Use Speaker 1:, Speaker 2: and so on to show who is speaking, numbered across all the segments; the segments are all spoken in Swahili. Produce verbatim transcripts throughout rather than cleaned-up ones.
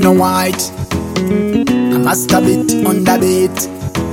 Speaker 1: no white. I must have it on the beat.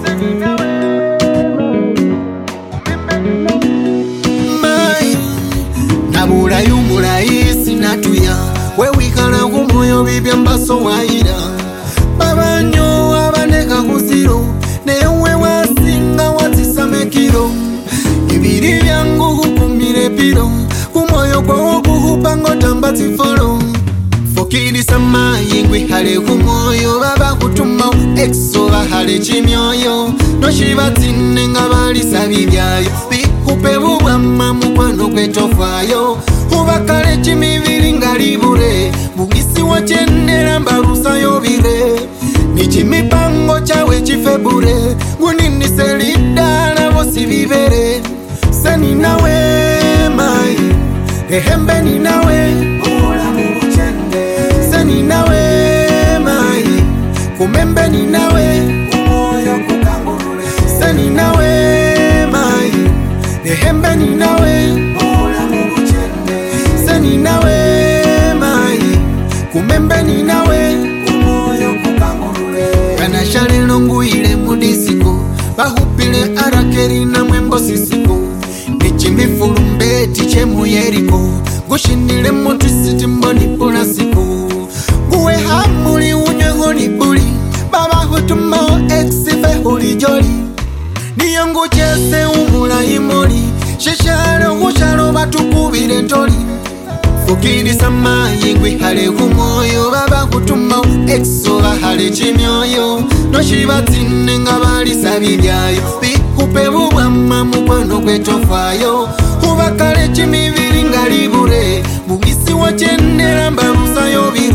Speaker 1: My Nabura yumura isi natuya. We wikana kumoyo bibya mbaso waira. Babanyo abaneka kusiro. Newe wasinga watisame kiro. Ibiri byangu kukumire piro. Kumoyo kwa kukupango tambati foro. Fokiri sama yingwi hale kumoyo. Baba kutuma exo bahale chimyoyo. No shibatine nga bali sabibyayo. Bikupe bubwama mukwano kwetofayo. Ubakale chimibiri ngalibure. Bugisi wachendera mbarusa yobire. Nichimipango chawe chifebure. Gunini selida na vosi vivere. Sani nawe mai Ehembe ni nawe Ula mubuchende. Sani nawe mai Kumembe ni nawe Umoyo kukangurule. Sani nawe mai Ehembe ni nawe Ula mubuchende. Sani nawe mai Kumembe ni nawe Umoyo kukangurule. Kana shale longu ile mudisiko. Bahupile arakeri na mwembo sisiko. Nichimifulu mbeti chemu yeriko. Gushinile motisiti mboni pula siku. Guwe hamuli unye honi buli. Baba hutumao exife huli joli. Niyongu chese umula imoli. Shishalo hushalo batukubile ntoli. Fukiri sama yingwi hale kumoyo. Baba hutumao exo bahale chimyoyo. No shibatine nga bali sabibyayo. Bikupe bubwama mukwano kwetofayo. Ubakale chimibiri ngalibure. Bugisi wachendera mbarusa yobi.